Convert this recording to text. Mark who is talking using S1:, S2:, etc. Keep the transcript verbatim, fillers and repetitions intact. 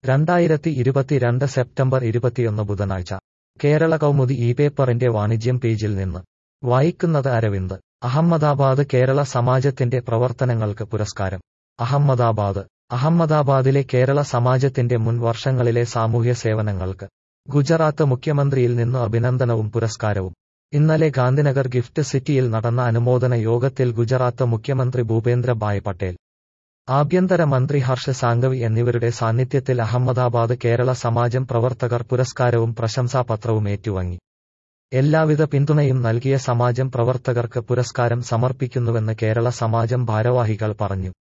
S1: രണ്ടായിരത്തി ഇരുപത്തിരണ്ട് സെപ്റ്റംബർ ഇരുപത്തിയൊന്ന് ബുധനാഴ്ച കേരള കൗമുദി ഈ പേപ്പറിന്റെ വാണിജ്യം പേജിൽ നിന്ന് വായിക്കുന്നത് അരവിന്ദ്. അഹമ്മദാബാദ് കേരള സമാജത്തിന്റെ പ്രവർത്തനങ്ങൾക്ക് പുരസ്കാരം. അഹമ്മദാബാദ് അഹമ്മദാബാദിലെ കേരള സമാജത്തിന്റെ മുൻ വർഷങ്ങളിലെ സാമൂഹ്യ സേവനങ്ങൾക്ക് ഗുജറാത്ത് മുഖ്യമന്ത്രിയിൽ നിന്ന് അഭിനന്ദനവും പുരസ്കാരവും. ഇന്നലെ ഗാന്ധിനഗർ ഗിഫ്റ്റ് സിറ്റിയിൽ നടന്ന അനുമോദന യോഗത്തിൽ ഗുജറാത്ത് മുഖ്യമന്ത്രി ഭൂപേന്ദ്ര ഭായ് പട്ടേൽ, ആഭ്യന്തര മന്ത്രി ഹർഷ് സാംഘവി എന്നിവരുടെ സാന്നിധ്യത്തിൽ അഹമ്മദാബാദ് കേരള സമാജം പ്രവർത്തകർ പുരസ്കാരവും പ്രശംസാപത്രവും ഏറ്റുവാങ്ങി. എല്ലാവിധ പിന്തുണയും നൽകിയ സമാജം പ്രവർത്തകർക്ക് പുരസ്കാരം സമർപ്പിക്കുന്നുവെന്ന് കേരള സമാജം ഭാരവാഹികൾ പറഞ്ഞു.